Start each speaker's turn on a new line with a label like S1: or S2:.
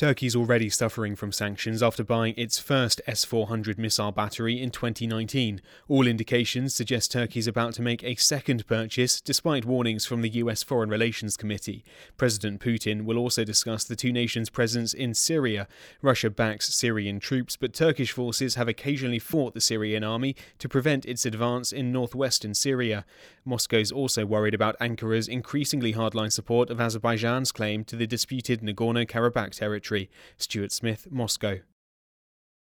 S1: Turkey's already suffering from sanctions after buying its first S-400 missile battery in 2019. All indications suggest Turkey's about to make a second purchase, despite warnings from the US Foreign Relations Committee. President Putin will also discuss the two nations' presence in Syria. Russia backs Syrian troops, but Turkish forces have occasionally fought the Syrian army to prevent its advance in northwestern Syria. Moscow's also worried about Ankara's increasingly hardline support of Azerbaijan's claim to the disputed Nagorno-Karabakh territory. Stuart Smith, Moscow.